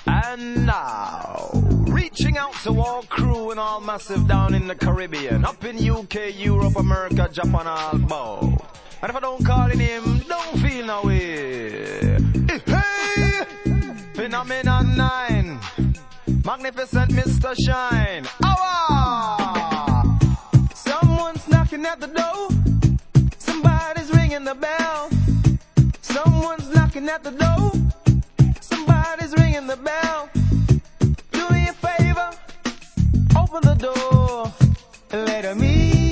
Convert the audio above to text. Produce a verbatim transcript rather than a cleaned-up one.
And now, reaching out to all crew and all massive down in the Caribbean, up in U K, Europe, America, Japan, all bout. And if I don't call in him, don't feel no way. Hey, Phenomenon nine, magnificent Mister Shine. Awa! Someone's knocking at the door. Somebody's ringing the bell. Someone's knocking at the door. Somebody's ringing the bell. Do me a favor, open the door and let me